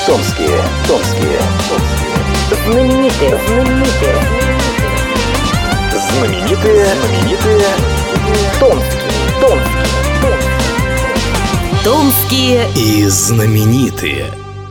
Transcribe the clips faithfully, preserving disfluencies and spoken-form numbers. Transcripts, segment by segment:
Томские, томские, томские. Знаменитые, знаменитые, Знаменитые, знаменитые, Томские, Томские, Томские. Томские и знаменитые.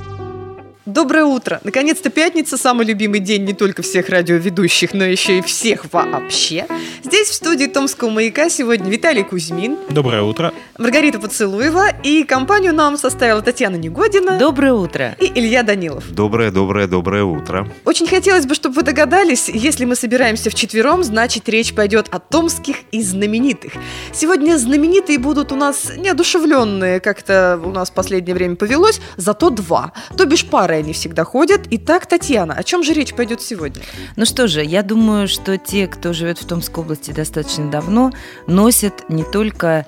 Доброе утро! Наконец-то пятница, самый любимый день не только всех радиоведущих, но еще и всех вообще. Здесь, в студии Томского маяка, сегодня Виталий Кузьмин. Доброе утро. Маргарита Поцелуева. И компанию нам составила Татьяна Негодина. Доброе утро. И Илья Данилов. Доброе, доброе, доброе утро. Очень хотелось бы, чтобы вы догадались, если мы собираемся вчетвером, значит, речь пойдет о томских и знаменитых. Сегодня знаменитые будут у нас неодушевленные, как-то у нас в последнее время повелось, зато два. То бишь пары они всегда ходят. Итак, Татьяна, о чем же речь пойдет сегодня? Ну что же, я думаю, что те, кто живет в Томской области достаточно давно, носят не только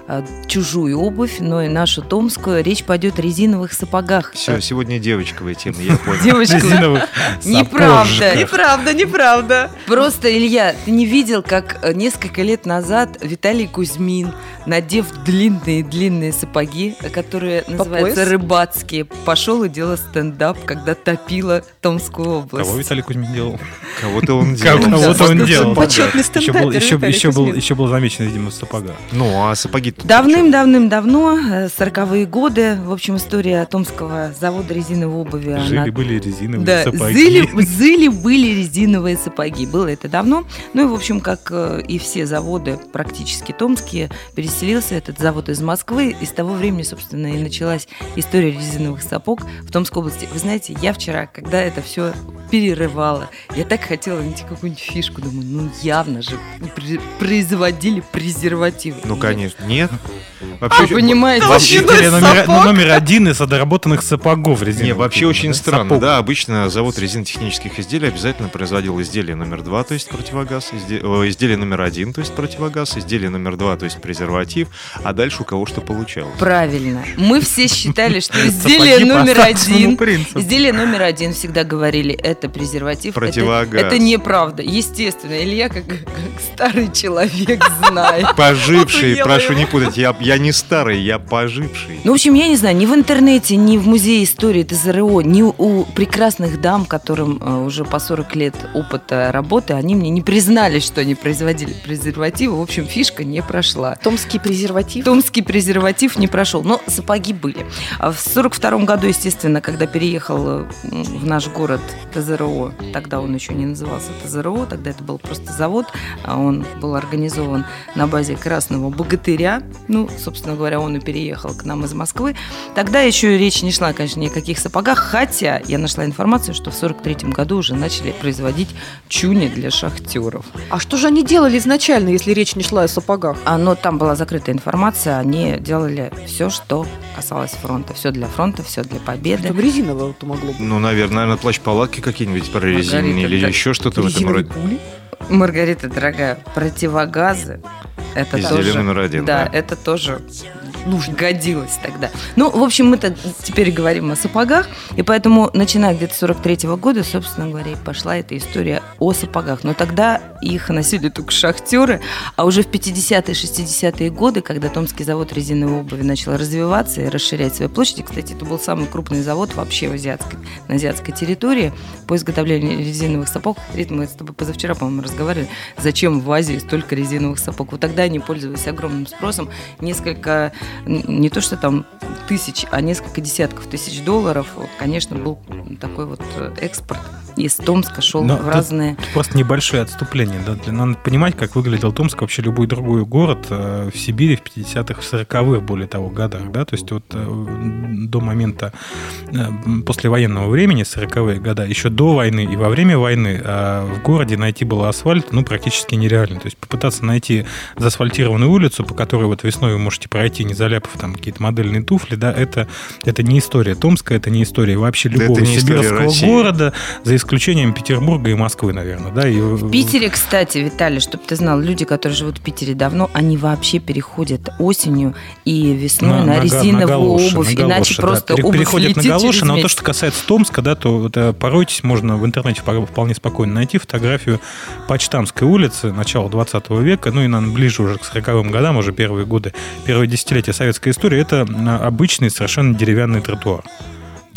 чужую обувь, но и нашу томскую. Речь пойдет о резиновых сапогах. Все, сегодня девочковая тема, я понял. Девочковая. Неправда. Неправда, неправда. Просто, Илья, ты не видел, как несколько лет назад Виталий Кузьмин, надев длинные-длинные сапоги, которые называются рыбацкие, пошел и делал стендап, когда топила Томскую область. Кого Виталий Кузьмин делал? Кого-то он делал. Кого-то он делал. Почетный стендапер Еще был еще был замечен, видимо, в сапогах. Ну, а сапоги Давным-давным-давно, сороковые годы, в общем, история Томского завода резиновой обуви. Жили-были резиновые да, сапоги. Зыли, зыли-были резиновые сапоги. Было это давно. Ну и, в общем, как и все заводы, практически томские, переселился этот завод из Москвы. И с того времени, собственно, и началась история резиновых сапог в Томской области. Вы знаете, я вчера, когда это все перерывала, я так хотела найти какую-нибудь фишку. Думаю, ну явно же производили презервативы. Ну, конечно. Нет. Вообще, а, понимаете, вообще номер, ну, номер один из доработанных сапогов резиновых. Не, вообще очень да? странно. Сапог. Да, обычно завод резинотехнических изделий обязательно производил изделие номер два, то есть противогаз, изде... О, изделие номер один, то есть противогаз, изделие номер два, то есть презерватив, а дальше у кого что получалось. Правильно. Мы все считали, что изделие номер один, изделие номер один всегда говорили, это презерватив, противогаз. Это, это неправда. Естественно, Илья как, как старый человек знает. Поживший, прошу не путать, я, я не старый, я поживший. Ну, в общем, я не знаю, ни в интернете, ни в музее истории ТЗРО, ни у прекрасных дам, которым э, уже по сорок лет опыта работы, они мне не признались, что они производили презервативы. В общем, фишка не прошла. Томский презерватив? Томский презерватив не прошел, но сапоги были. В сорок втором году, естественно, когда переехал в наш город ТЗРО, тогда он еще не назывался ТЗРО, тогда это был просто завод, он был организован на базе Красного Богатыря. Ну, собственно говоря, он и переехал к нам из Москвы. Тогда еще речь не шла, конечно, ни о каких сапогах, хотя я нашла информацию, что в сорок третьем году уже начали производить чуни для шахтеров. А что же они делали изначально, если речь не шла о сапогах? А, но там была закрытая информация, они делали все, что касалось фронта. Все для фронта, все для победы. Чтобы резиновое-то могло быть. Ну, наверное, наверное плащ-палатки какие-нибудь прорезиненные или да. еще что-то в этом роде. Пули? Маргарита, дорогая, противогазы. Это изделие тоже, номер один. Да, да, это тоже нужно, годилось тогда. Ну, в общем, мы-то теперь говорим о сапогах, и поэтому, начиная где-то с сорок третьего года, собственно говоря, и пошла эта история о сапогах. Но тогда их носили только шахтеры, а уже в пятидесятые, шестидесятые годы, когда Томский завод резиновой обуви начал развиваться и расширять свои площади, кстати, это был самый крупный завод вообще в азиатской, на азиатской территории по изготовлению резиновых сапог. Мы с тобой позавчера, по-моему, разговаривали, зачем в Азии столько резиновых сапог. Вот тогда они пользовались огромным спросом. Несколько, не то что там тысяч, а несколько десятков тысяч долларов, конечно, был такой вот экспорт. Из Томска шел Но в разные... Тут просто небольшое отступление. Да? Надо понимать, как выглядел Томск, вообще любой другой город э, в Сибири в пятидесятых, в сороковых, более того, годах. Да? То есть вот э, до момента э, послевоенного времени, сороковые года, еще до войны и во время войны э, в городе найти было асфальт ну, практически нереально. То есть попытаться найти заасфальтированную улицу, по которой вот весной вы можете пройти, не заляпав там какие-то модельные туфли, да, это, это не история Томска, это не история вообще любого да сибирского города, за исключением Петербурга и Москвы, наверное. Да, и... В Питере, кстати, Виталий, чтобы ты знал, люди, которые живут в Питере давно, они вообще переходят осенью и весной на, на резиновую на галоши, обувь, на иначе да. просто Пере- обувь переходят летит на галоши, но месяц. то, что касается Томска, да, то это, поройтесь, можно в интернете вполне спокойно найти фотографию Почтамской улицы начала двадцатого века, ну и, наверное, ближе уже к сороковым годам, уже первые годы, первые десятилетия советской истории, это обычный совершенно деревянный тротуар.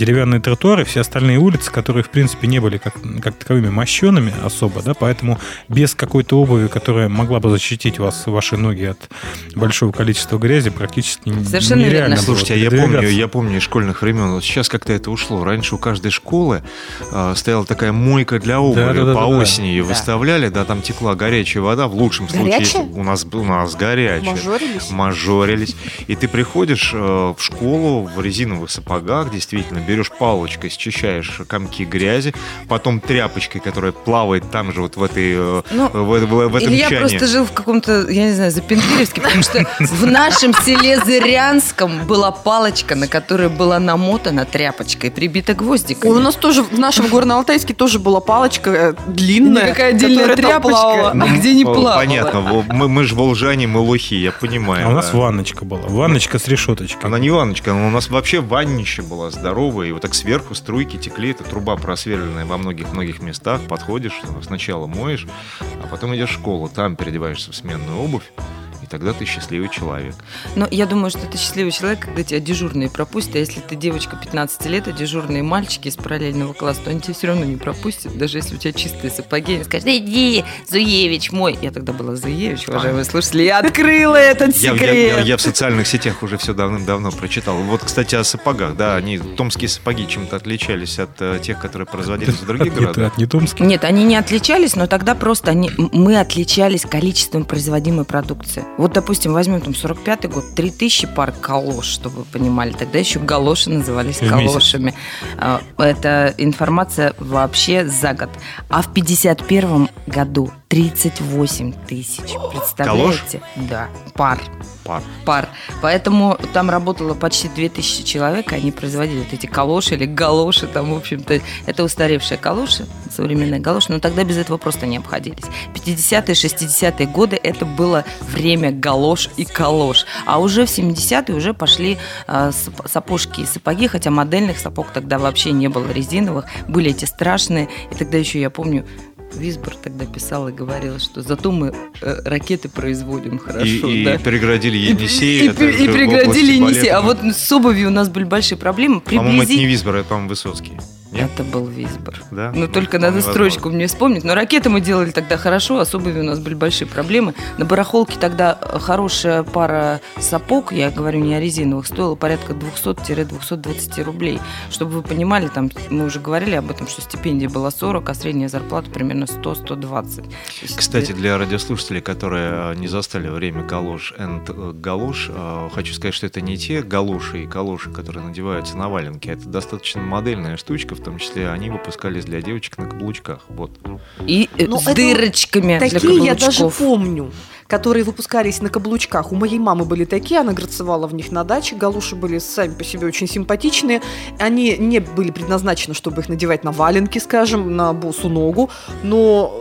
деревянные тротуары, все остальные улицы, которые, в принципе, не были как, как таковыми мощеными особо, да, поэтому без какой-то обуви, которая могла бы защитить вас, ваши ноги от большого количества грязи, практически Совершенно нереально верно. было Слушайте, а я передвигаться. помню, я помню из школьных времен, вот сейчас как-то это ушло. Раньше у каждой школы э, стояла такая мойка для обуви, Да, да, да, по да, осени ее да. выставляли, да, там текла горячая вода, в лучшем Горячая? случае у нас, у нас горячая. Мажорились? Мажорились. И ты приходишь э, в школу в резиновых сапогах, действительно, берешь палочкой, счищаешь комки грязи, потом тряпочкой, которая плавает там же, вот в этой, э, Ну, в, в- в этом Илья чане. просто жил в каком-то, я не знаю, Запенкиревске, потому что в нашем селе Зырянском была палочка, на которой была намотана тряпочкой, прибита гвоздиками. Ой, у нас тоже в нашем Горно-Алтайске тоже была палочка э, длинная, Никакая отдельная которая там тряпочка. плавала. Ну, нигде не О, плавала. Понятно, во- мы, мы же волжане, мы лохи, я понимаю. А у нас да. ванночка была. Ванночка с решеточкой. Она не ванночка, она у нас вообще ваннище была здоровая, и вот так сверху струйки текли, это труба просверленная во многих-многих местах, подходишь, сначала моешь, а потом идешь в школу, там переодеваешься в сменную обувь, и тогда ты счастливый человек. Но я думаю, что ты счастливый человек, когда тебя дежурные пропустят. А если ты девочка пятнадцати лет, а дежурные мальчики из параллельного класса, то они тебя все равно не пропустят, даже если у тебя чистые сапоги. Они скажут: иди, Зуевич мой. Я тогда была Зуевич, уважаемые слушатели. Я открыла этот Я, секрет. я- я- я в социальных сетях уже все давным-давно прочитал. Вот, кстати, о сапогах, да, они, томские сапоги чем-то отличались от э, тех, которые производились в других От не- городах. от нетомских. Нет, они не отличались, но тогда просто они, мы отличались количеством производимой продукции. Вот, допустим, возьмем там сорок пятый год, три тысячи пар калош, чтобы вы понимали. Тогда еще галоши назывались В месяц. калошами. А, Это информация вообще за год. А в пятьдесят первом году тридцать восемь тысяч. Представляете? Да, пар. Пар. пар. Поэтому там работало почти две тысячи человек, и они производили вот эти калоши или галоши, там, в общем-то, это устаревшие калоши, современные галоши, но тогда без этого просто не обходились. пятидесятые, шестидесятые годы это было время галош и калош, а уже в семидесятые уже пошли э, сап- сапожки и сапоги, хотя модельных сапог тогда вообще не было, резиновых, были эти страшные, и тогда еще, я помню, Висбор тогда писал и говорил, что зато мы э, ракеты производим хорошо, И, да. и преградили И, Енисей. и- это и же в преградили области Енисей. А балета. вот с обувью у нас были большие проблемы. По-моему, это не Приблизи- Висбор, это, по-моему, Высоцкий. Нет? Это был Висбор. Да? Ну, Ну, только вполне надо строчку возможно. мне вспомнить. Но ракеты мы делали тогда хорошо, а с обувью у нас были большие проблемы. На барахолке тогда хорошая пара сапог, я говорю не о резиновых, стоила порядка двести-двести двадцать рублей. Чтобы вы понимали, там мы уже говорили об этом, что стипендия была сорок, а средняя зарплата примерно сто - сто двадцать. То есть, Кстати, для радиослушателей, которые э, не застали время галош and э, галош, э, хочу сказать, что это не те галоши и калоши, которые надеваются на валенки. Это достаточно модельная штучка, в том числе они выпускались для девочек на каблучках. Вот. И э, Ну, с это дырочками для Такие я даже каблучков. помню, которые выпускались на каблучках. У моей мамы были такие, она грацевала в них на даче. Галуши были сами по себе очень симпатичные. Они не были предназначены, чтобы их надевать на валенки, скажем, на босу ногу. Но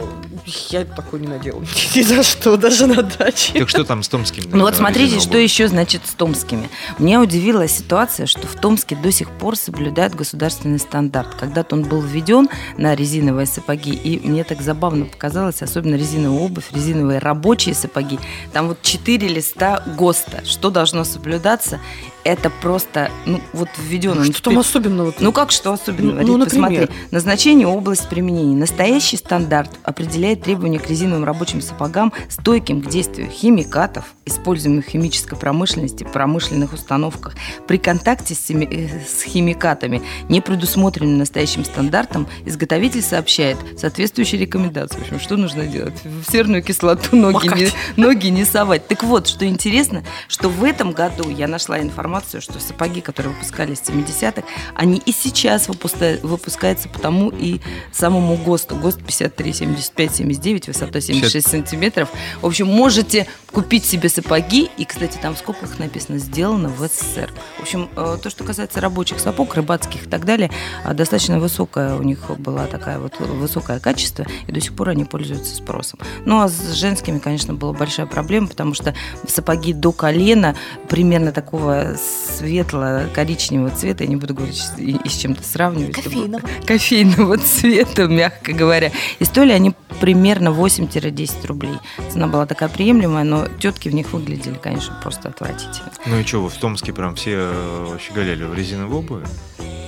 я такой не надела. Ни за что, даже на даче. Так что там с томскими? Ну вот э, смотрите, резиновой что обувью? еще значит с томскими. Меня удивила ситуация, что в Томске до сих пор соблюдают государственный стандарт. Когда-то он был введен на резиновые сапоги, и мне так забавно показалось, особенно резиновая обувь, резиновые рабочие сапоги. Там вот четыре листа ГОСТа. Что должно соблюдаться? Это просто, ну, вот введен он. Что там особенного? Ну как что особенного? Ну, ну, Рит, посмотри. например? Назначение, область применения. Настоящий стандарт определяет требования к резиновым рабочим сапогам, стойким к действию химикатов, используемых в химической промышленности, промышленных установках. При контакте с, хими- э, с химикатами, не предусмотренным настоящим стандартом, изготовитель сообщает соответствующие рекомендации. В общем, что нужно делать? В серную кислоту ноги не, Макать. ноги не совать. Так вот, что интересно, что в этом году я нашла информацию, что сапоги, которые выпускались в семидесятых, они и сейчас выпуска- выпускаются по тому и самому ГОСТу. ГОСТ пятьдесят три семьдесят пять семьдесят девять, высота семьдесят шесть сантиметров. В общем, можете купить себе сапоги, и, кстати, там в скобках написано «сделано в СССР». В общем, э, то, что касается рабочих сапог, рыбацких и так далее, э, достаточно высокая у них была такая вот высокое качество, и до сих пор они пользуются спросом. Ну, а с женскими, конечно, была большая проблема, потому что сапоги до колена, примерно такого светло-коричневого цвета, я не буду говорить и, и с чем-то сравнивать. Кофейного. Кофейного цвета, мягко говоря. И стоили они примерно восемь-десять рублей. Цена была такая приемлемая, но тетки в них выглядели, конечно, просто отвратительно. Ну и что, вы в Томске прям все э, щеголяли в резиновой обуви?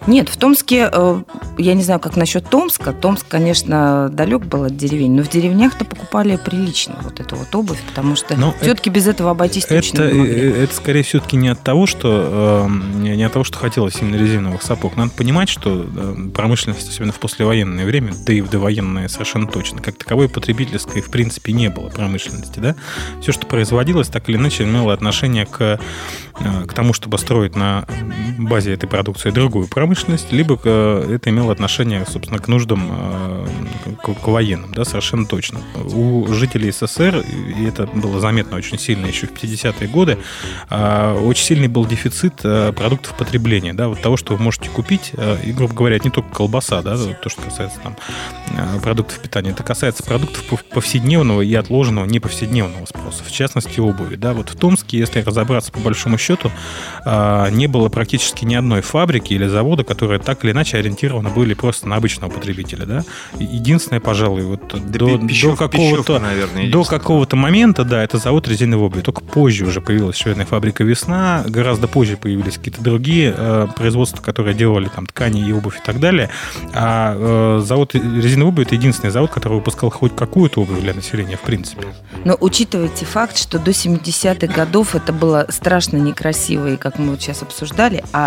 Нет, в Томске, э, я не знаю, как насчет Томска. Томск, конечно, далек был от деревень, но в деревнях-то покупали прилично вот эту вот обувь, потому что Но все-таки без этого обойтись точно Это, не могли. это скорее все-таки не от того, что э, не от того, что хотелось именно резиновых сапог. Надо понимать, что э, промышленность, особенно в послевоенное время, да и в довоенное совершенно точно, как таковой потребительской в принципе не было промышленности, да. Все, что производилось, так или иначе имело отношение к, э, к тому, чтобы строить на базе этой продукции другую промышленность, либо э, это имело отношение, собственно, к нуждам, э, к, к военным, да, совершенно точно. У жителей СССР, и это было заметно очень сильно еще в пятидесятые годы, э, очень сильный был дефицит э, продуктов потребления, да, вот того, что вы можете купить, э, и, грубо говоря, это не только колбаса, да, то, что касается там э, продуктов питания, это касается продуктов повседневного и отложенного неповседневного спроса, в частности, обуви, да, вот в Томске, если разобраться по большому счету, э, не было практически ни одной фабрики или завода, которые так или иначе ориентированы были просто на обычного потребителя, да. Единственное, пожалуй, вот Да до, пищев- до какого-то пищевка, наверное, до единственное. какого-то момента, да, это завод резиновой обуви. Только позже уже появилась швейная фабрика «Весна», гораздо позже появились какие-то другие э, производства, которые делали там ткани и обувь и так далее. А э, завод резиновой обуви — это единственный завод, который выпускал хоть какую-то обувь для населения, в принципе. Но учитывайте факт, что до семидесятых годов это было страшно некрасиво, и как мы вот сейчас обсуждали, а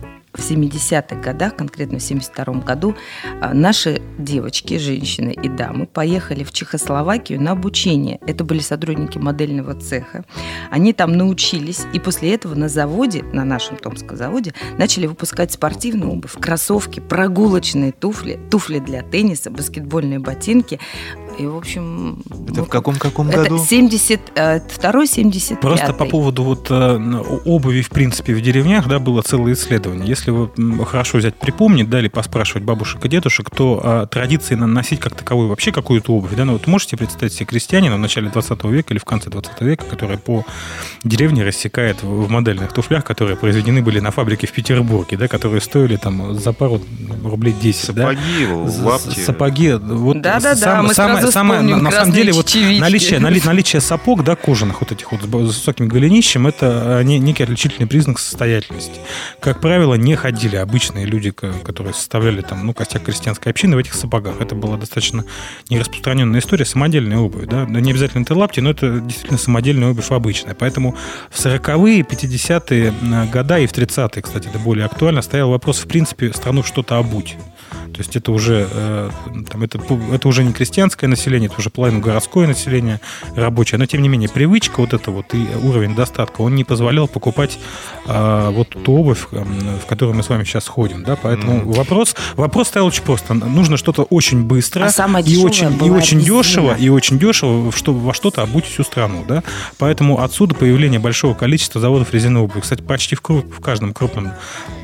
в семидесятых годах, конкретно в семьдесят втором году, наши девочки, женщины и дамы поехали в Чехословакию на обучение. Это были сотрудники модельного цеха. Они там научились, и после этого на заводе, на нашем томском заводе, начали выпускать спортивную обувь, кроссовки, прогулочные туфли, туфли для тенниса, баскетбольные ботинки. И, в общем... Это вот в каком-каком это году? семьдесят второй семьдесят пятый. Просто по поводу вот э, обуви, в принципе, в деревнях, да, было целое исследование. Если вы м, хорошо взять, припомнить, да, или поспрашивать бабушек и дедушек, то э, традиции носить как таковую вообще какую-то обувь, да, ну вот можете представить себе крестьянина в начале двадцатого века или в конце двадцатого века, который по деревне рассекает в, в модельных туфлях, которые произведены были на фабрике в Петербурге, да, которые стоили там за пару рублей десять, да. Сапоги, лапти. Сапоги, вот Да-да-да, самое, мы самое, сразу самое, вспомним на самом красные деле, вот чечевички. наличие, нали- наличие сапог, да, кожаных вот этих вот с высоким голенищем, это не, некий отличительный признак состоятельности. Как правило, не ходили обычные люди, которые составляли там, ну, костяк крестьянской общины в этих сапогах. Это была достаточно нераспространенная история, самодельная обувь, да, не обязательно это лапти, но это действительно самодельная обувь обычная. Поэтому в сороковые, пятидесятые годы и в тридцатые, кстати, это более актуально, стоял вопрос, в принципе, страну что-то обуть. То есть это уже, э, там, это, это уже не крестьянское население, это уже половина городское население рабочее. Но, тем не менее, привычка вот эта вот и уровень достатка, он не позволял покупать э, вот ту обувь, э, в которую мы с вами сейчас ходим. Да? Поэтому mm. вопрос, вопрос стоял очень просто. Нужно что-то очень быстро а и, очень, и, очень резина. дешево, и очень дешево, чтобы во что-то обуть всю страну. Да? Поэтому отсюда появление большого количества заводов резиновой обуви. Кстати, почти в, круг, в каждом крупном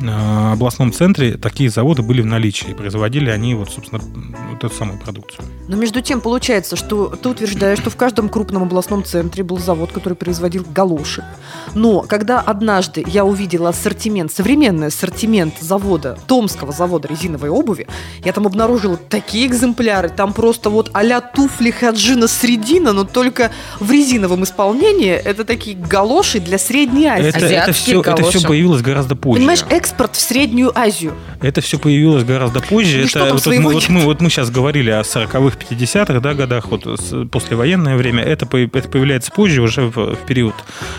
э, областном центре такие заводы были в наличии. Производили они вот, собственно, вот эту самую продукцию. Но между тем получается, что ты утверждаешь, что в каждом крупном областном центре был завод, который производил галоши. Но когда однажды я увидела ассортимент, современный ассортимент завода, томского завода резиновой обуви, я там обнаружила такие экземпляры, там просто вот а-ля туфли Хаджина Средина, но только в резиновом исполнении. Это такие галоши для Средней Азии. Это, это, все, это все появилось гораздо позже. Понимаешь, экспорт в Среднюю Азию. Это все появилось гораздо позже. Ну, это, вот, мы, вот, мы, вот мы сейчас говорили о сороковых, пятидесятых, да, годах, вот послевоенное время. Это, это появляется позже, уже в, в период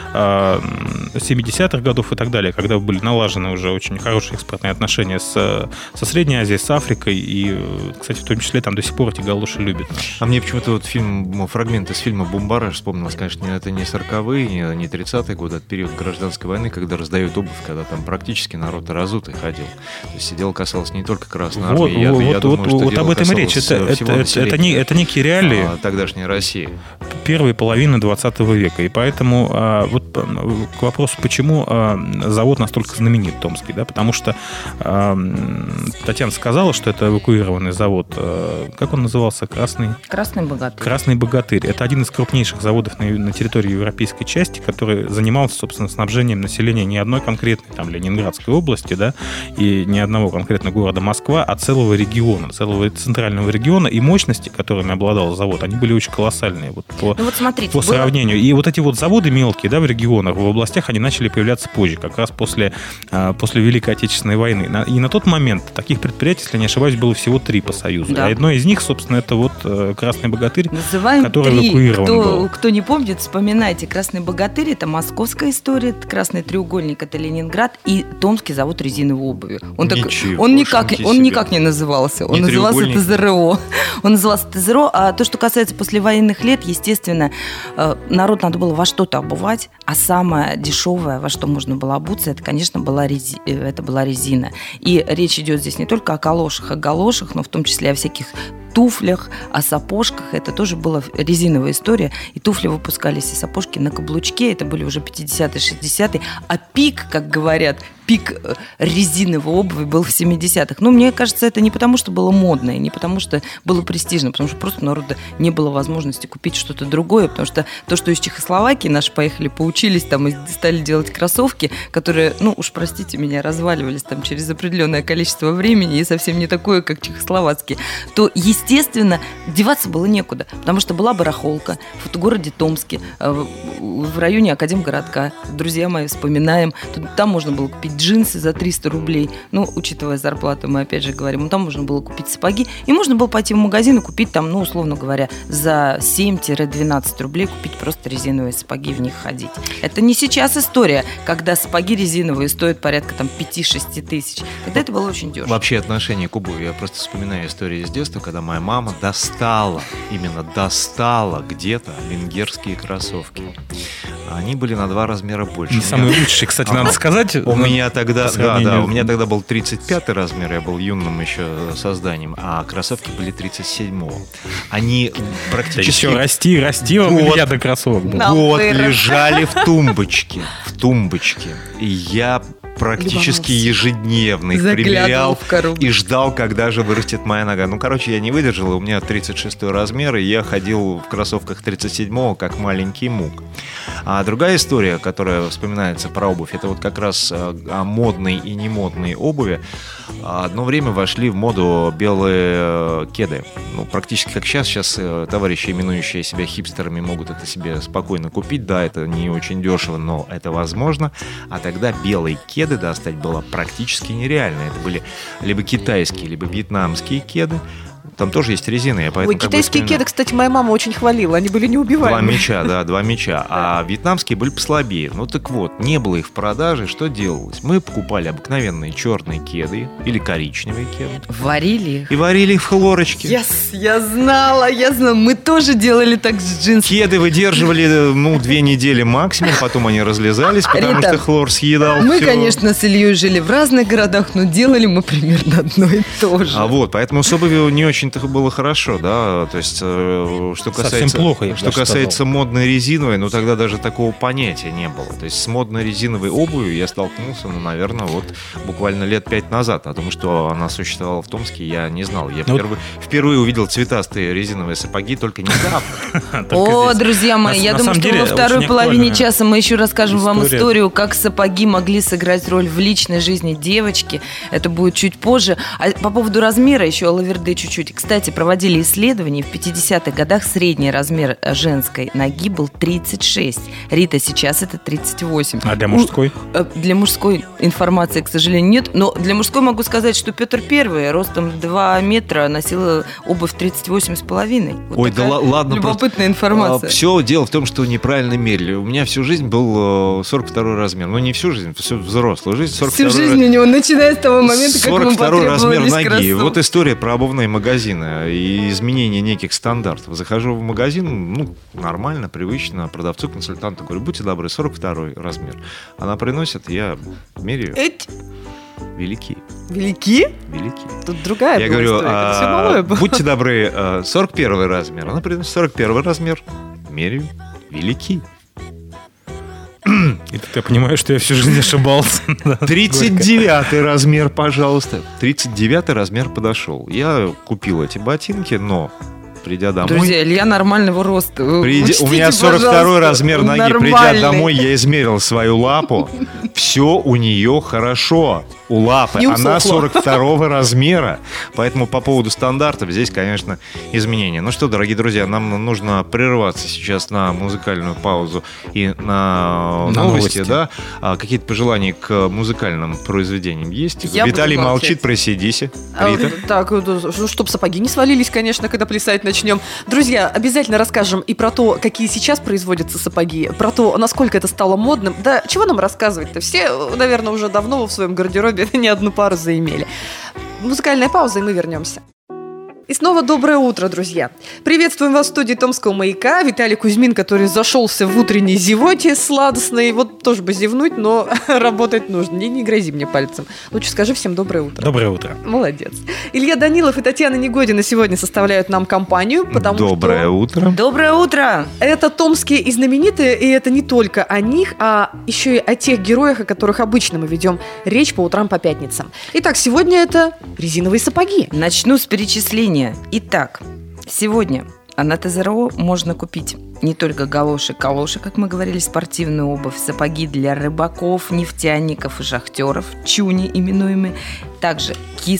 э, семидесятых годов и так далее, когда были налажены уже очень хорошие экспортные отношения с, со Средней Азией, с Африкой. И, кстати, в том числе там до сих пор эти галоши любят. А мне почему-то вот фильм, фрагмент из фильма «Бумбараш» вспомнилось, конечно, это не сороковые, не, не тридцатые годы, это период гражданской войны, когда раздают обувь, когда там практически народ разутый ходил. То есть дело касалось не только Красной Армии. Вот, я, вот, я вот, думаю, вот, что вот об этом и речь. Это, это, это, это, не, это некие реалии а, тогдашней России. Первой половины двадцатого века. И поэтому а, вот к вопросу, почему а, завод настолько знаменит томский, да, потому что а, Татьяна сказала, что это эвакуированный завод. А, как он назывался? Красный? Красный богатырь. Красный богатырь. Это один из крупнейших заводов на, на территории европейской части, который занимался, собственно, снабжением населения не одной конкретной там Ленинградской области, да, и не одного конкретно города Москва, а целого региона, целого центрального региона, и мощности, которыми обладал завод, они были очень колоссальные. Вот по Ну вот смотрите, по было... сравнению. И вот эти вот заводы мелкие, да, в регионах, в областях, они начали появляться позже, как раз после, после Великой Отечественной войны. И на тот момент таких предприятий, если не ошибаюсь, было всего три по Союзу. Да. И одно из них, собственно, это вот «Красный богатырь», называем который три. эвакуирован кто, был. Кто не помнит, вспоминайте. «Красный богатырь» — это московская история, «Красный треугольник» — это Ленинград, и Томский завод резиновой обуви. Он, так, он, никак, он никак не назывался. Он не назывался ТЗРО. Он назывался ТЗРО. А то, что касается послевоенных лет, естественно, народ надо было во что-то обувать, а самое дешевое, во что можно было обуться, это, конечно, была, рези... это была резина. И речь идет здесь не только о калошах, о галошах, но в том числе о всяких туфлях, о сапожках. Это тоже была резиновая история. И туфли выпускались, и сапожки на каблучке. Это были уже пятидесятые, шестидесятые. А пик, как говорят, пик резиновой обуви был в семидесятых. Но мне кажется, это не потому, что было модно, и не потому, что было престижно, потому что просто у народа не было возможности купить что-то другое, потому что то, что из Чехословакии наши поехали, поучились там и стали делать кроссовки, которые, ну уж простите меня, разваливались там через определенное количество времени и совсем не такое, как чехословацкие, то, естественно, деваться было некуда, потому что была барахолка в городе Томске, в районе Академгородка. Друзья мои, вспоминаем, там можно было купить джинсы за триста рублей, ну, учитывая зарплату, мы опять же говорим, там можно было купить сапоги, и можно было пойти в магазин и купить там, ну, условно говоря, за семь-двенадцать рублей купить просто резиновые сапоги, в них ходить. Это не сейчас история, когда сапоги резиновые стоят порядка там пять-шесть тысяч. Тогда это было очень дешево. Вообще отношение к обуви, я просто вспоминаю историю из детства, когда моя мама достала, именно достала где-то венгерские кроссовки. Они были на два размера больше. Не самые лучшие, кстати, надо сказать. У меня тогда, да, да, у меня тогда был тридцать пятый размер, я был юным еще созданием, а кроссовки были тридцать седьмого. Они практически... Да еще расти, расти, у меня до кроссовок был. Год лежали в тумбочке, в тумбочке. И я практически ежедневно их примерял и ждал, когда же вырастет моя нога. Ну, короче, я не выдержал, у меня тридцать шестой размер, и я ходил в кроссовках тридцать седьмого, как маленький мук. А другая история, которая вспоминается про обувь, это вот как раз о модной и немодной обуви. Одно время вошли в моду белые кеды. Ну, практически как сейчас. Сейчас товарищи, именующие себя хипстерами, могут это себе спокойно купить. Да, это не очень дешево, но это возможно. А тогда белые кеды достать было практически нереально. Это были либо китайские, либо вьетнамские кеды. Там тоже есть резина. Я Ой, китайские кеды, кстати, моя мама очень хвалила. Они были неубиваемые. Два мяча, да, два мяча. А вьетнамские были послабее. Ну так вот, не было их в продаже. Что делалось? Мы покупали обыкновенные черные кеды или коричневые кеды. Варили их. И варили их в хлорочке. Yes, я знала, я знала. Мы тоже делали так с джинсами. Кеды выдерживали, ну, две недели максимум. Потом они разлезались, потому Рита, что хлор съедал мы, все. конечно, с Ильей жили в разных городах, но делали мы примерно одно и то же. А вот, поэтому с обувью не очень было хорошо, да, то есть, что касается, совсем плохо, я что касается сказал. Модной резиновой, ну, тогда даже такого понятия не было, то есть, с модной резиновой обувью я столкнулся, ну, наверное, вот, буквально лет пять назад, о том, что она существовала в Томске, я не знал, я ну, впервые, впервые увидел цветастые резиновые сапоги только недавно. О, друзья мои, я думаю, что во второй половине часа мы еще расскажем вам историю, как сапоги могли сыграть роль в личной жизни девочки, это будет чуть позже, а по поводу размера еще лаверды чуть-чуть, кстати, проводили исследования. В пятидесятых годах средний размер женской ноги был тридцать шесть. Рита, сейчас это тридцать восемь. А для мужской? У, для мужской информации, к сожалению, нет. Но для мужской могу сказать, что Петр Первый ростом два метра носил обувь тридцать восемь с половиной. Вот Ой, да ладно. Любопытная информация. Все дело в том, что неправильно мерили. У меня всю жизнь был сорок второй размер. Ну, не всю жизнь, всю взрослую жизнь. Всю жизнь у него, начиная с того момента, как ему потребовались размер ноги. кроссовки. Вот история про обувные магазины и изменение неких стандартов. Захожу в магазин, ну, нормально, привычно, продавцу, консультанту говорю, будьте добры, сорок второй размер. Она приносит, я меряю. Эть. Велики. Велики? Велики. Тут другая я была говорю, история, а, это все малое было. Будьте добры, сорок первый размер. Она приносит сорок первый размер. Меряю. Велики. И ты понимаешь, что я всю жизнь ошибался. тридцать девятый размер, пожалуйста. тридцать девятый размер подошел. Я купил эти ботинки, но придя домой... Друзья, Илья нормального роста. Вы Приди- учтите, У меня сорок второй пожалуйста, размер ноги. Придя нормальный. домой, я измерил свою лапу. Все у нее хорошо. У лапы. Не Она усохла. сорок второго размера. Поэтому по поводу стандартов здесь, конечно, изменения. Ну что, дорогие друзья, нам нужно прерваться сейчас на музыкальную паузу и на, На новости. новости. Да? А какие-то пожелания к музыкальным произведениям есть? Я буду Виталий молчать. молчит про си ди си. А, Рита? Так, чтобы сапоги не свалились, конечно, когда плясать начнем. Друзья, обязательно расскажем и про то, какие сейчас производятся сапоги, про то, насколько это стало модным. Да чего нам рассказывать-то? Все, наверное, уже давно в своем гардеробе не одну пару заимели. Музыкальная пауза, и мы вернемся. И снова доброе утро, друзья. Приветствуем вас в студии Томского маяка. Виталий Кузьмин, который зашелся в утренней зевоте сладостной. Вот тоже бы зевнуть, но работать нужно. Не, не грози мне пальцем. Лучше скажи всем доброе утро. Доброе утро. Молодец. Илья Данилов и Татьяна Негодина сегодня составляют нам компанию, потому Доброе что утро. Доброе утро! это томские и знаменитые, и это не только о них, а еще и о тех героях, о которых обычно мы ведем речь по утрам по пятницам. Итак, сегодня это резиновые сапоги. Начну с перечисления. Итак, сегодня на ТЗРО можно купить не только галоши, калоши, как мы говорили, спортивную обувь, сапоги для рыбаков, нефтяников и шахтеров, чуни именуемые, также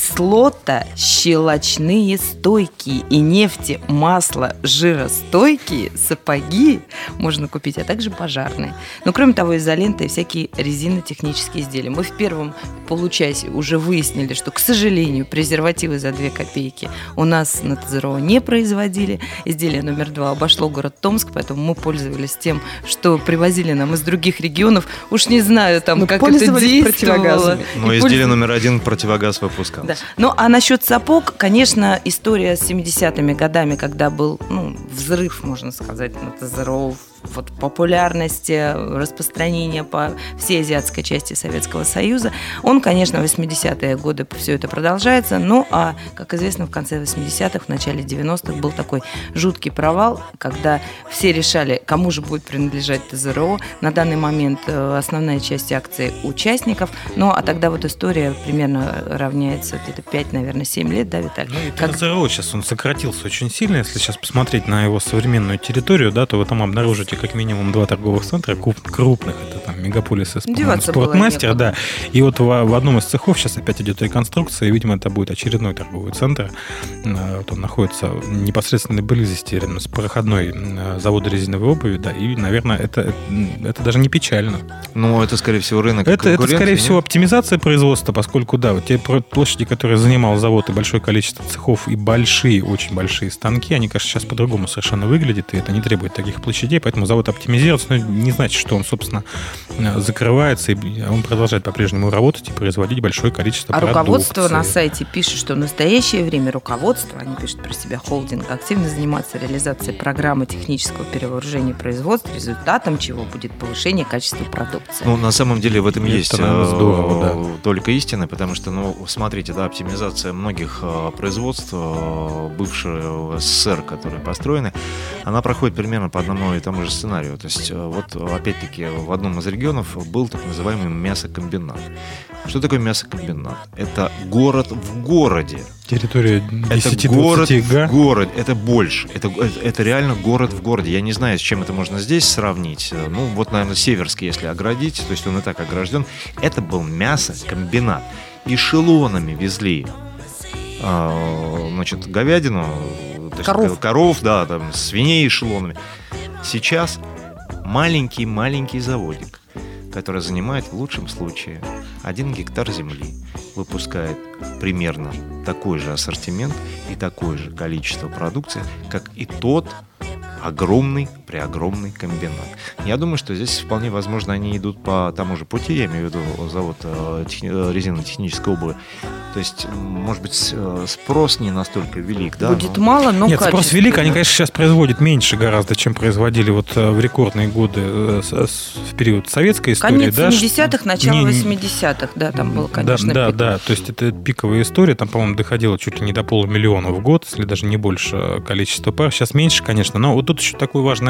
кислото-щелочные стойкие и нефти, масло, жиростойкие сапоги можно купить, а также пожарные. Но кроме того, изолента и всякие резинотехнические изделия. Мы в первом получасе уже выяснили, что, к сожалению, презервативы за две копейки у нас на ТЗРО не производили. Изделие номер два обошло город Томск, поэтому мы пользовались тем, что привозили нам из других регионов. Уж не знаю, там, Мы как это пользовались действовало. противогазами. Но И изделие пользовались- номер один противогаз выпускался. Да. Ну, а насчет сапог, конечно, история с семидесятыми годами, когда был, ну, взрыв, можно сказать, на ТЗРО, вот популярности, распространения по всей азиатской части Советского Союза, он, конечно, в восьмидесятые годы все это продолжается, ну, а, как известно, в конце восьмидесятых, в начале девяностых был такой жуткий провал, когда все решали, кому же будет принадлежать ТЗРО. На данный момент э, основная часть акций участников, ну, а тогда вот история примерно равняется где-то пять, наверное, семь лет, да, Виталий? Ну, и Как- ТЗРО сейчас он сократился очень сильно. Если сейчас посмотреть на его современную территорию, да, то вы там обнаружите как минимум два торговых центра круп- крупных. Это там Мегаполис и Деваться было Спортмастер, некуда. да. И вот в, в одном из цехов сейчас опять идет реконструкция, и, видимо, это будет очередной торговый центр. Э, Вот он находится в непосредственной близости рядом с проходной э, завода резиновой обуви, да, и, наверное, это, это даже не печально. Ну, это, скорее всего, рынок Это, это, конкуренции, скорее нет? всего, оптимизация производства, поскольку, да, вот те про- площади, которые занимал завод, и большое количество цехов, и большие, очень большие станки, они, конечно, сейчас по-другому совершенно выглядят, и это не требует таких площадей, поэтому завод оптимизируется, но не значит, что он, собственно, закрывается, и он продолжает по-прежнему работать и производить большое количество А продукции. руководство на сайте пишет, что в настоящее время руководство, они пишут про себя холдинг, активно занимается реализацией программы технического перевооружения производства, результатом чего будет повышение качества продукции. Ну, на самом деле в этом Это, есть наверное, э, здорово, да. только истина, потому что, ну, смотрите, да, оптимизация многих э, производств э, бывшего СССР, которые построены, она проходит примерно по одному и тому же сценарию. То есть, э, вот, опять-таки, в одном из регионов был так называемый мясокомбинат. Что такое мясокомбинат? Это город в городе. Территория Это город десять-двадцать га. в город, это больше. Это, это, это реально город в городе. Я не знаю, с чем это можно здесь сравнить. Ну, вот, наверное, Северский, если оградить, то есть он и так огражден. Это был мясокомбинат. Эшелонами везли а, значит, говядину, то есть Коров. коров, да, там, свиней эшелонами. Сейчас маленький-маленький заводик, который занимает в лучшем случае один гектар земли, выпускает примерно такой же ассортимент и такое же количество продукции, как и тот огромный, преогромный комбинат. Я думаю, что здесь вполне возможно они идут по тому же пути, я имею в виду завод э, техни- э, резинно-технической обуви. То есть, м, может быть, с- э, спрос не настолько велик, да? Будет но- мало, но Нет, спрос качественно. велик. Они, конечно, сейчас производят меньше гораздо, чем производили вот э, в рекордные годы э, с- с- в период советской истории. Конец да, семидесятых, что- начало не- не- восьмидесятых, да, там был, конечно, Да, да, пик. да. То есть это пиковая история. Там, по-моему, доходило чуть ли не до полумиллиона в год, если даже не больше количество пар. Сейчас меньше, конечно. Но вот тут еще такой важный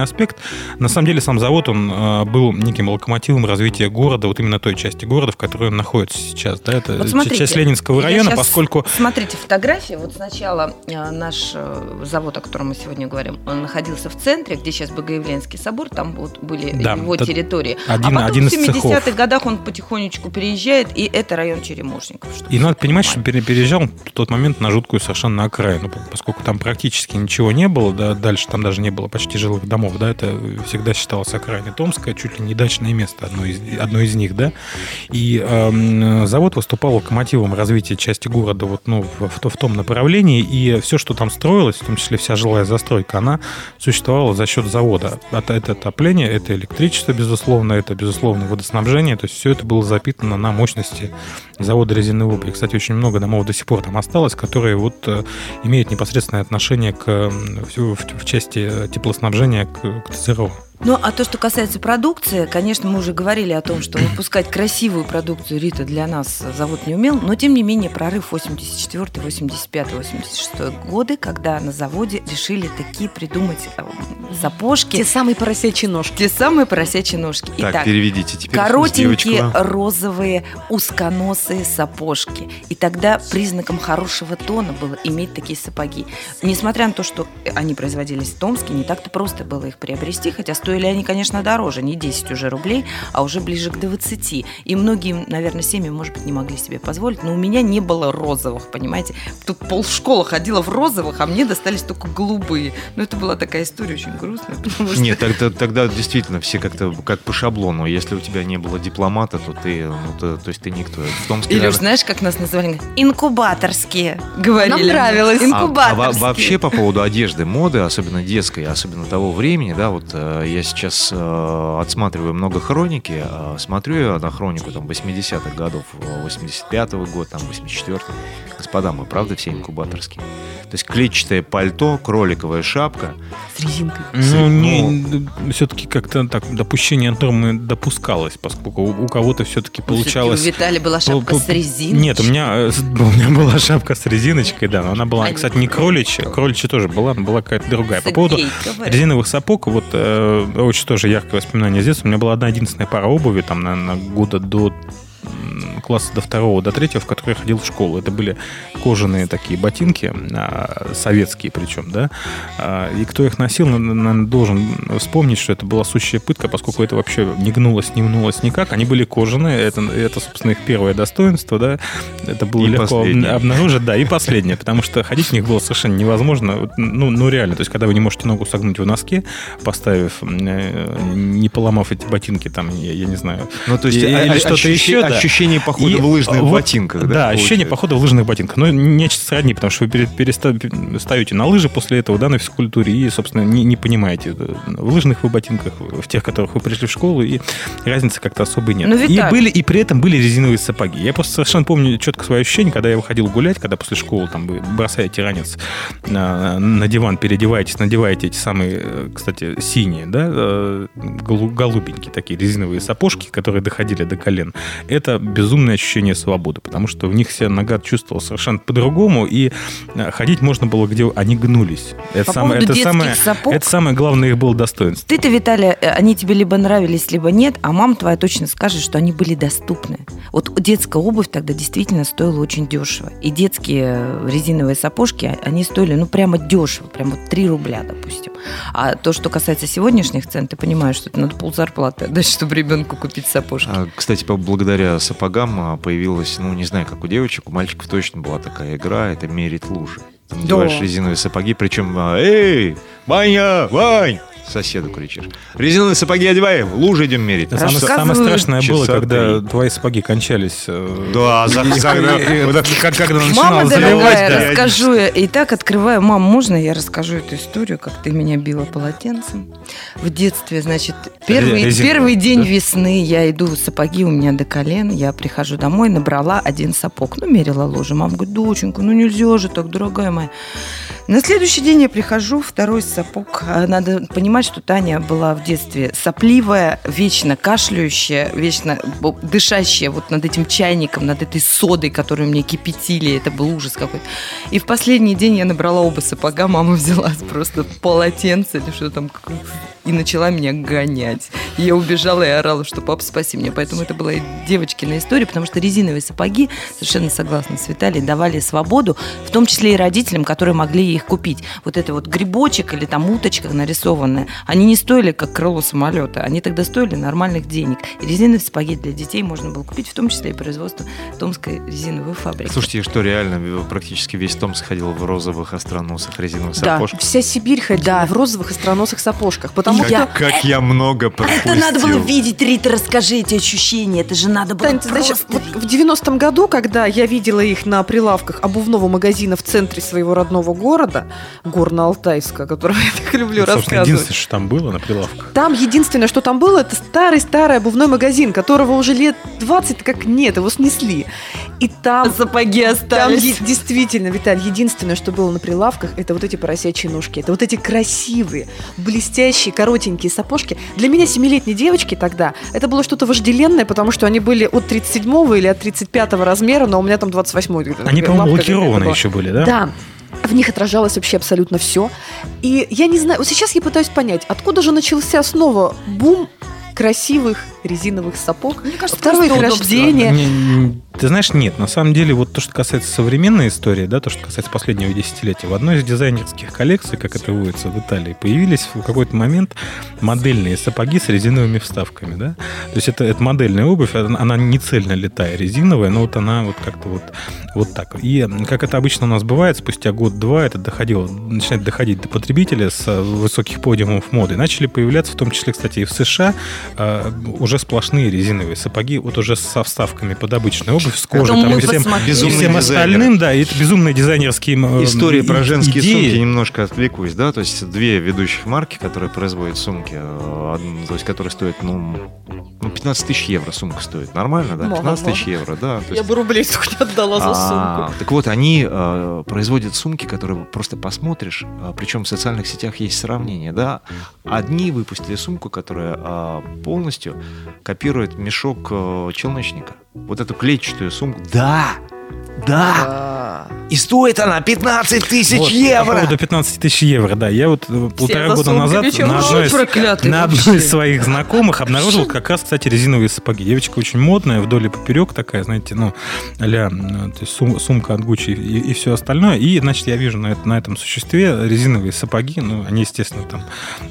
аспект. На самом деле сам завод, он э, был неким локомотивом развития города, вот именно той части города, в которой он находится сейчас. Да? Это Вот смотрите, часть Ленинского я района, щас- поскольку... Смотрите фотографии. Вот сначала э, наш э, завод, о котором мы сегодня говорим, он находился в центре, где сейчас Богоявленский собор, там вот были Да, его это территории. один- а потом один в из цехов. семидесятых годах он потихонечку переезжает, и это район Черемушников. чтобы И надо всё понимать, что понимать. пере- переезжал он в тот момент на жуткую совершенно окраину, поскольку там практически ничего не было, да, дальше там даже не было почти жилых домов, да, это всегда считалось окраиной Томска, чуть ли не дачное место, одно из, одно из них, да, и эм, завод выступал локомотивом развития части города вот, ну, в, в, в том направлении, и все, что там строилось, в том числе вся жилая застройка, она существовала за счет завода. Это, это отопление, это электричество, безусловно, это, безусловно, водоснабжение, то есть все это было запитано на мощности завода резиновой обуви. Кстати, очень много домов до сих пор там осталось, которые вот э, имеют непосредственное отношение к, э, в, в, в части теплоснабжения к, к ТЦРО. Ну, а то, что касается продукции, конечно, мы уже говорили о том, что выпускать красивую продукцию Рита для нас завод не умел, но, тем не менее, прорыв восемьдесят четвёртый, восемьдесят пятый, восемьдесят шестой годы, когда на заводе решили такие придумать э, сапожки. Те самые поросячьи ножки. Те самые поросячьи ножки. Так, Итак, переведите теперь. коротенькие девочка. розовые узконосые сапожки. И тогда признаком хорошего тона было иметь такие сапоги. Несмотря на то, что они производились в Томске, не так-то просто было их приобрести, хотя стоили они, конечно, дороже, не десять уже рублей, а уже ближе к двадцати. И многие, наверное, семьи, может быть, не могли себе позволить, но у меня не было розовых, понимаете? Тут полшколы ходила в розовых, а мне достались только голубые. Но это была такая история очень грустная, потому что... Нет, тогда, тогда действительно все как-то как по шаблону. Если у тебя не было дипломата, то ты, ну, то, то есть ты никто. В Томске, Илюш, наверное, знаешь, как нас называли? Инкубаторские, говорили. Нам нравилось. А- а во- Инкубаторские. вообще по поводу одежды, моды, особенно детской, особенно того времени, да, вот э, я сейчас э, отсматриваю много хроники, э, смотрю я на хронику там восьмидесятых годов, э, восемьдесят пятый год, там восемьдесят четвёртый. Господа, мы правда все инкубаторские? То есть клетчатое пальто, кроликовая шапка. С резинкой. Ну, не, все-таки как-то так допущение нормы допускалось, поскольку у, у кого-то все-таки Ну, получалось... всё-таки у Виталия была шапка Пол- с пол- резиночкой. Нет, у меня, э, с- у меня была шапка с резиночкой, да, но она была, А кстати, не не кроличья, кроличья тоже была, но была какая-то другая. По поводу Сагейковая. резиновых сапог, вот э, очень тоже яркое воспоминание с детства. У меня была одна единственная пара обуви, там, наверное, года до м, класса до второго, до третьего, в который я ходил в школу. Это были кожаные такие ботинки, а, советские причем, да. А, и кто их носил, наверное, должен вспомнить, что это была сущая пытка, поскольку это вообще не гнулось, не гнулось никак. Они были кожаные, это, это собственно, их первое достоинство, да. Это было И легко последнее. обнаружить, да, и последнее, потому что ходить в них было совершенно невозможно. Вот, Ну, ну реально, то есть, когда вы не можете ногу согнуть в носке, поставив, э, не поломав эти ботинки, там, я, я не знаю, Ну, то есть И- а- или а- что-то ощущение, еще, да. ощущение похода И в лыжных вот, ботинках. Да, Да, ощущение получается? похода в лыжных ботинках. Но нечто сродни, потому что вы пере- переста- ставите на лыжи после этого, да, на физкультуре, и, собственно, не, не понимаете, в лыжных вы ботинках, в тех, которых вы пришли в школу, и разницы как-то особой нет. Ну, и, Виталий. были, и при этом были резиновые сапоги. Я просто совершенно помню четко свое ощущение, когда я выходил гулять, когда после школы там вы бросаете ранец на, на диван, переодеваетесь, надеваете эти самые, э, кстати, синие, да, э, голу- голубенькие такие резиновые сапожки, которые доходили до колен. Это безумное ощущение свободы, потому что в них себя нога чувствовала совершенно по-другому, и э, ходить можно было, где они гнулись. Это, По самое, поводу это, детских самое, сапог. это самое главное их было достоинство. Ты-то, Виталий, э, они тебе либо нравились, либо нет, а мама твоя точно скажет, что они были доступны. Вот детская обувь тогда действительно стоила очень дешево. И детские э, резиновые сапожки, они стоили, ну, прямо дешево, прямо вот три рубля, допустим. А то, что касается сегодняшних цен, ты понимаешь, что это надо ползарплаты отдать, чтобы ребенку купить сапожки. А, Кстати, по- благодаря сапогам а, появилась, ну, не знаю, как у девочек, у мальчиков точно была такая игра, это мерить лужи. Ты надеваешь резиновые сапоги, причем, а, эй, Ваня, Вань, соседу кричишь. Резиновые сапоги одеваем, лужи идем мерить. Самое, Рассказывай. самое страшное было, Часа когда три. твои сапоги кончались. э, Да, за- за- и- и- вот это- как- когда Мама начинала дорогая, заливать, да. расскажу я. Итак, открываю. Мам, можно я расскажу эту историю, как ты меня била полотенцем? В детстве, значит, первый, Резиновый, первый день да? весны я иду, сапоги у меня до колен, я прихожу домой, набрала один сапог, ну, мерила лужу. Мама говорит, доченька, ну нельзя же так, дорогая моя. На следующий день я прихожу, второй сапог. А надо понимать, понимать, что Таня была в детстве сопливая, вечно кашляющая, вечно дышащая вот над этим чайником, над этой содой, которую мне кипятили. Это был ужас какой-то. И в последний день я набрала оба сапога, мама взяла просто полотенце или что там, и начала меня гонять. И я убежала и орала, что папа, спаси меня. Поэтому это была и девочкина история, потому что резиновые сапоги, совершенно согласна с Виталией, давали свободу, в том числе и родителям, которые могли их купить. Вот это вот грибочек или там уточка нарисованная, они не стоили как крыло самолета, они тогда стоили нормальных денег. И резиновые сапоги для детей можно было купить, в том числе и производство Томской резиновой фабрики. Слушайте, что реально, практически весь Томск ходил в розовых остроносых резиновых Да, сапожках? вся Сибирь ходила Да. в розовых остроносых сапожках, потому Как, что... как я много пропустил. Это надо было видеть, Рита, расскажи эти ощущения, это же надо было Тань, ты знаешь, просто... вот в девяностом году, когда я видела их на прилавках обувного магазина в центре своего родного города, Горно-Алтайска, который я так люблю Ну, собственно, рассказывать. единственное, что там было на прилавках. Там единственное, что там было, это старый-старый обувной магазин, которого уже лет двадцать как нет, его снесли. И там... Сапоги Там остались. е- действительно, Виталь, единственное, что было на прилавках, это вот эти поросячьи ножки. Это вот эти красивые, блестящие, коротенькие сапожки. Для меня, семилетней девочки тогда, это было что-то вожделенное, потому что они были от тридцать седьмого или от тридцать пятого размера, но у меня там двадцать восьмой. Они, по-моему, лапка какая-то лакированные была. еще были, да? Да. В них отражалось вообще абсолютно все. И я не знаю, вот сейчас я пытаюсь понять, откуда же начался снова бум красивых резиновых сапог. Мне кажется, Второе их просто удобство. рождение. Не- не- Ты знаешь, нет, на самом деле, вот то, что касается современной истории, да, то, что касается последнего десятилетия, в одной из дизайнерских коллекций, как это выводится в Италии, появились в какой-то момент модельные сапоги с резиновыми вставками, да. То есть это, это модельная обувь, она, она не цельно летая резиновая, но вот она вот как-то вот, вот так. И как это обычно у нас бывает, спустя год-два это доходило, начинает доходить до потребителя с высоких подиумов моды. Начали появляться, в том числе, кстати, и в США, э, уже сплошные резиновые сапоги, вот уже со вставками под обычную обувь, с кожей Потом там, мы и всем, посмотрели. и всем Безумные остальным, да, и это безумные дизайнерские э, История про и- женские идеи. сумки немножко отвлекусь, да, то есть две ведущих марки, которые производят сумки, э, одну- то есть которые стоят, ну, ну, пятнадцать тысяч евро сумка стоит, нормально, да, Мало, пятнадцать тысяч мало. евро, да. то Я есть- бы рублей столько не отдала за А, сумку. Так вот, они э, производят сумки, которые просто посмотришь, э, причем в социальных сетях есть сравнение, да. Одни выпустили сумку, которая э, полностью копирует мешок э, челночника. Вот эту клетчатую сумку. Да! Да! И стоит она пятнадцать тысяч Вот, По евро! поводу пятнадцать тысяч евро, да. Я вот э, полтора за года сумками назад чего на же одной, из, проклятый на вообще? одной из своих знакомых обнаружил как раз, кстати, резиновые сапоги. Девочка очень модная, вдоль и поперек такая, знаете, ну, а-ля, ну, то есть сум- сумка от Гуччи и, и все остальное. И, значит, я вижу на, это- на этом существе резиновые сапоги, ну, они, естественно, там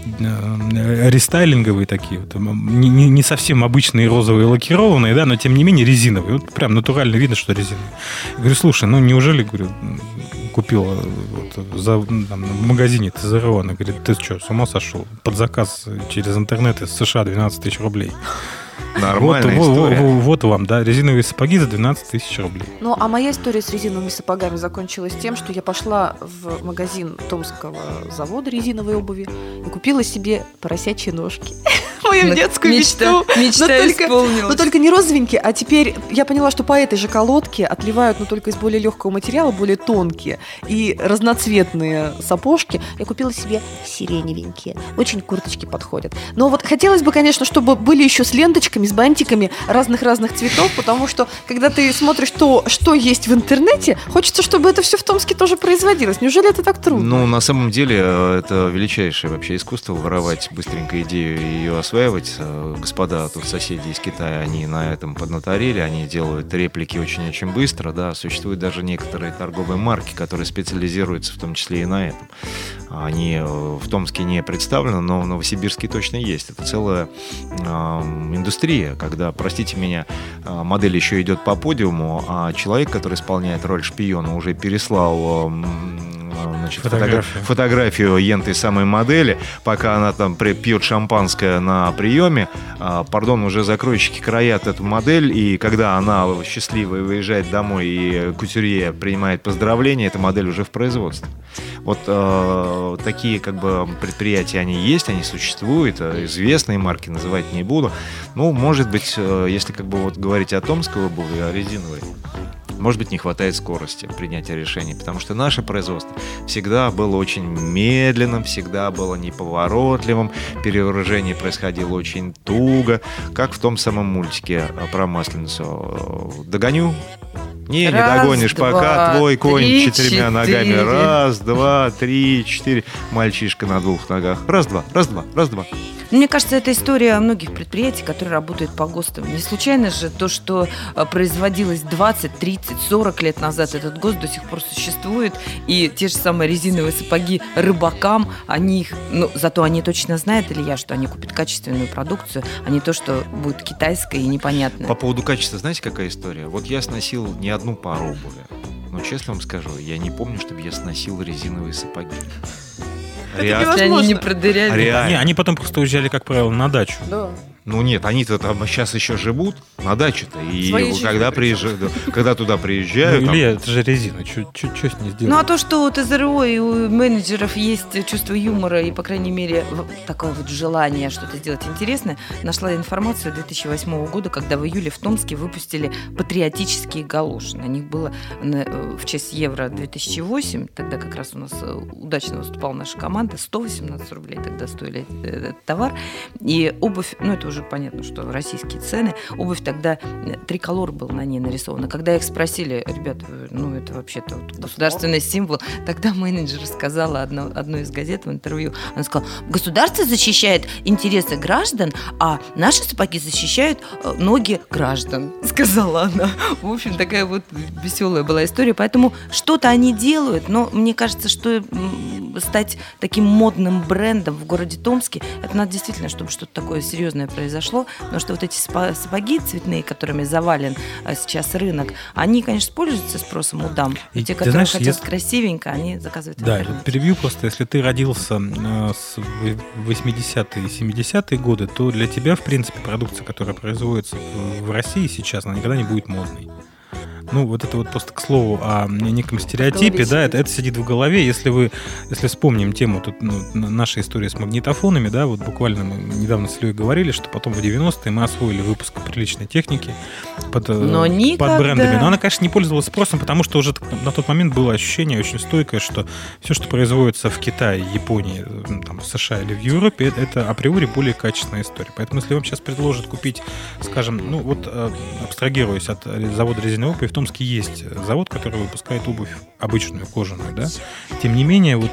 э, рестайлинговые такие, вот, м, не, не- не совсем обычные розовые лакированные, да, но, тем не менее, резиновые. Вот прям натурально видно, что резиновые. Я говорю, слушай, ну, неужели, говорю, купила вот, за, там, в магазине ТЗРО, она говорит, ты что, с ума сошел? Под заказ через интернет из США двенадцать тысяч рублей. Нормальная вот, история. вот, вот вам, да, резиновые сапоги за двенадцать тысяч рублей. Ну, а моя история с резиновыми сапогами закончилась тем, что я пошла в магазин Томского завода резиновой обуви и купила себе поросячьи ножки. Мою детскую мечту. Мечта Но только- исполнилась. Но только не розовенькие, а теперь я поняла, что по этой же колодке отливают, но только из более легкого материала, более тонкие и разноцветные сапожки. Я купила себе сиреневенькие. Очень курточки подходят. Но вот хотелось бы, конечно, чтобы были еще с ленточками, с бантиками разных-разных цветов, потому что, когда ты смотришь то, что есть в интернете, хочется, чтобы это все в Томске тоже производилось. Неужели это так трудно? Ну, на самом деле, э, это величайшее вообще искусство — воровать быстренько идею и ее осваивать. Э, Господа тут соседи из Китая, они на этом поднаторели, они делают реплики очень-очень быстро, да. Существуют даже некоторые торговые марки, которые специализируются в том числе и на этом. Они э, в Томске не представлены, но в Новосибирске точно есть. Это целая э, индустрия, когда, простите меня, э, модель еще идет по подиуму, а человек, который исполняет роль шпиона, уже переслал э, значит, Фотографию. фотографию, фотографию ентой самой модели, пока она там при- пьет шампанское на приеме, а, пардон, уже закройщики краят эту модель, и когда она счастливая выезжает домой и кутюрье принимает поздравления, эта модель уже в производстве. Вот э, такие как бы предприятия, они есть, они существуют, э, известные марки называть не буду. Ну, может быть, э, если как бы вот говорить о томской обуви, о резиновой, может быть, не хватает скорости принятия решений, потому что наше производство всегда было очень медленным, всегда было неповоротливым, перевооружение происходило очень туго, как в том самом мультике про Масленицу. Догоню? Не, Раз, не догонишь, два, пока твой конь три, четырьмя четыре. ногами. Раз, два, три, четыре. Мальчишка на двух ногах. Раз, два, раз, два, раз, два. Мне кажется, это история многих предприятий, которые работают по ГОСТам. Не случайно же то, что а, производилось двадцать, тридцать, сорок лет назад, этот ГОСТ до сих пор существует. И те же самые резиновые сапоги рыбакам, они их, ну, зато они точно знают, Илья, что они купят качественную продукцию, а не то, что будет китайское и непонятное. По поводу качества, знаете, какая история? Вот я сносил не одну пару обуви. Но честно вам скажу, я не помню, чтобы я сносил резиновые сапоги. Реально. Если они не невозможно. продыряли. Реально. Не, они потом просто уезжали, как правило, на дачу. Да. Ну нет, они-то там сейчас еще живут на даче-то. И Своей жизнью когда, приезжают, когда туда приезжают... Ну, там- Илья, это же резина, что с ней сделать? Ну, а то, что у ТЗРО и у менеджеров есть чувство юмора и, по крайней мере, в- такое вот желание что-то сделать интересное, нашла информацию две тысячи восьмого года, когда в июле в Томске выпустили патриотические галоши. На них было на- в честь Евро две тысячи восемь, тогда как раз у нас э, удачно выступала наша команда, сто восемнадцать рублей тогда стоили этот товар. И обувь, ну, это уже понятно, что российские цены, обувь тогда, э, триколор был на ней нарисован. Когда их спросили, ребят, вы, ну, это вообще-то вот государственный символ, тогда менеджер сказала одно, одной из газет в интервью, она сказала, государство защищает интересы граждан, а наши сапоги защищают э, ноги граждан, сказала она. В общем, такая вот веселая была история. Поэтому что-то они делают, но мне кажется, что м, стать таким модным брендом в городе Томске, это надо действительно, чтобы что-то такое серьезное произошло, потому что вот эти спа- сапоги цветные, которыми завален а, сейчас рынок, они, конечно, пользуются спросом у дам. И Те, ты которые знаешь, хотят если- красивенько, они заказывают в Да, интернете. перебью просто, если ты родился э, с восьмидесятые и семидесятые годы, то для тебя, в принципе, продукция, которая производится в в России сейчас, она никогда не будет модной. Ну, вот это вот просто к слову о неком стереотипе, да, это, это сидит в голове. Если вы, если вспомним тему тут, ну, нашей истории с магнитофонами, да, вот буквально мы недавно с Ильей говорили, что потом в девяностые мы освоили выпуск приличной техники под, Но под никогда. брендами. Но она, конечно, не пользовалась спросом, потому что уже на тот момент было ощущение очень стойкое, что все, что производится в Китае, Японии, там, в США или в Европе, это, это априори более качественная история. Поэтому если вам сейчас предложат купить, скажем, ну вот э, абстрагируясь от завода резиновой обуви, в Томске есть завод, который выпускает обувь обычную, кожаную, да. Тем не менее, вот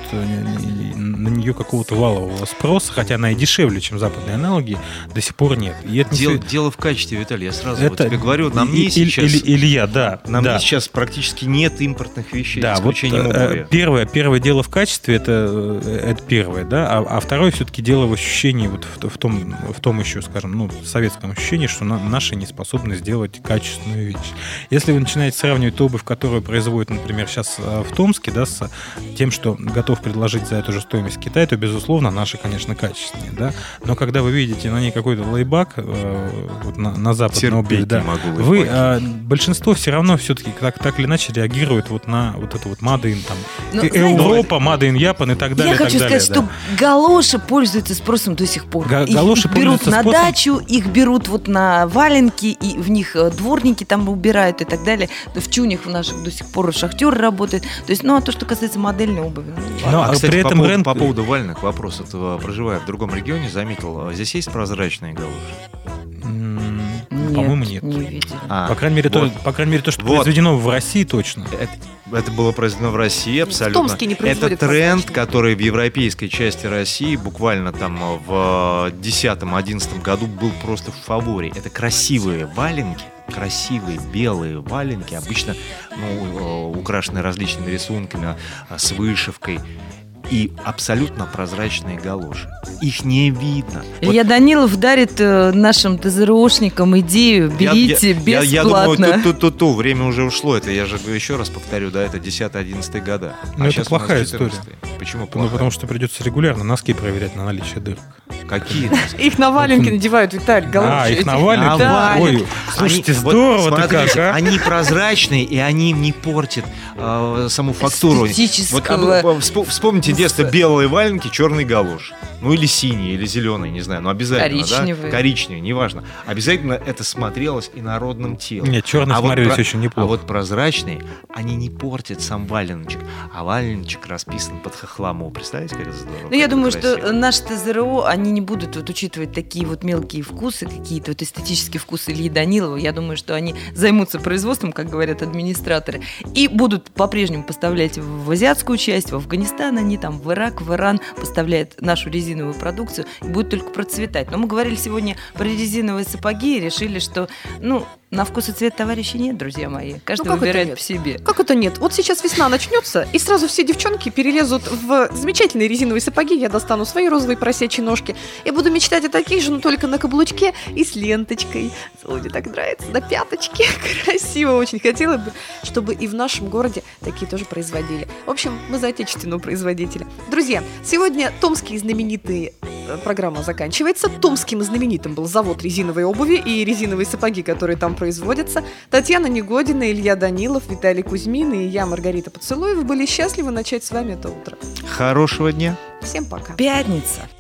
на нее какого-то валового спроса, хотя она и дешевле, чем западные аналоги, до сих пор нет. И это не Дело, свя- дело в качестве, Виталий, я сразу это- вот тебе говорю, нам и- не и- сейчас... или- Илья, да. Нам да. сейчас практически нет импортных вещей, Да, за вот исключением э, обуви. первое, первое дело в качестве, это, э, это первое, да, а, а второе все-таки дело в ощущении, вот в, в том, в том еще, скажем, ну, советском ощущении, что на, наши не способны сделать качественную вещь. Если вы начинаете сравнивать ту обувь, которую производят, например, сейчас э, в Томске, да, с тем, что готов предложить за эту же стоимость Китай, то, безусловно, наши, конечно, качественнее, да, но когда вы видите на ней какой-то лейбак, э, вот на, на западной обуви, Терпеть да, не могу вы, лейбаки. э, большинство все равно все-таки так, так или иначе реагирует вот на вот это вот Made in там, Ну, э- знаете- Европа, Made in Japan и так далее. Я и так хочу далее, сказать, да. что галоши пользуются спросом до сих пор. Га- Их галоши берут пользуются на спросом. дачу, их берут вот на валенки, и в них э, дворники там убирают и так далее. В чунях в наших до сих пор шахтеры работают. То есть, ну, а то, что касается модельной обуви. ну, Но, А, а кстати, при по, этом поводу, рынок- по поводу вальных вопрос, вот, э, проживая в другом регионе, заметил, э, здесь есть прозрачные галоши? М, Нет, по-моему, нет. не видели. А, По крайней мере, вот. то, по крайней мере, то, что Вот. произведено в России, точно. Это, это было произведено в России абсолютно. Томске не Это производят тренд, прозрачные. который в европейской части России буквально там э, в десятом-одиннадцатом году был просто в фаворе. Это красивые валенки, красивые белые валенки, обычно ну, э, украшенные различными рисунками, э, с вышивкой. И абсолютно прозрачные галоши. Их не видно. Вот Илья Данилов дарит э, нашим ТЗРОшникам идею, Я- берите я, я, я думаю, бесплатно. ту-ту-ту-ту, время уже ушло. Это я же еще раз повторю, да, это десятый-одиннадцатый года. Ну, это щас у нас плохая история. четырнадцатый. Почему Ну, плохая? потому что придется регулярно носки проверять на наличие дырок. Какие носки? Их на валенки надевают, Виталь, галоши. А, их эти. навалят? Да. Ой, слушайте, Они- вот здорово ты смотрите, как, а? Они прозрачные, и они не портят э, саму фактуру. Вот, Эстетического а, а, всп- вспомните детство, белые валенки, черный галош. Ну или синие, или зеленые, не знаю, но обязательно, Коричневые. да? Коричневые, неважно. Обязательно это смотрелось инородным телом. Нет, черные А вот смотрелись про- очень неплохо. А вот прозрачные, они не портят сам валеночек, а валеночек расписан под хохлому. Представляете, как это здорово? Ну, я как думаю, это что красиво. наши ТЗРО, они не будут вот учитывать такие вот мелкие вкусы, какие-то вот эстетические вкусы Ильи Данилова. Я думаю, что они займутся производством, как говорят администраторы, и будут по-прежнему поставлять в азиатскую часть, в Афганистан, они там в Ирак, в Иран поставляют нашу резиновую продукцию и будет только процветать. Но мы говорили сегодня про резиновые сапоги и решили, что, ну, на вкус и цвет товарищей нет, друзья мои. Каждый Ну, как это выбирает нет? по себе. Как это нет? Вот сейчас весна начнется, и сразу все девчонки перелезут в замечательные резиновые сапоги. Я достану свои розовые просячие ножки и буду мечтать о таких же, но только на каблучке и с ленточкой. Мне так нравится, на пяточке. Красиво очень. Хотела бы, чтобы и в нашем городе такие тоже производили. В общем, мы за отечественного производителя. Друзья, сегодня томские знаменитые э, программа заканчивается. Томским знаменитым был завод резиновой обуви и резиновые сапоги, которые там производятся. Татьяна Негодина, Илья Данилов, Виталий Кузьмин и я, Маргарита Поцелуева, были счастливы начать с вами это утро. Хорошего дня. Всем пока. Пятница.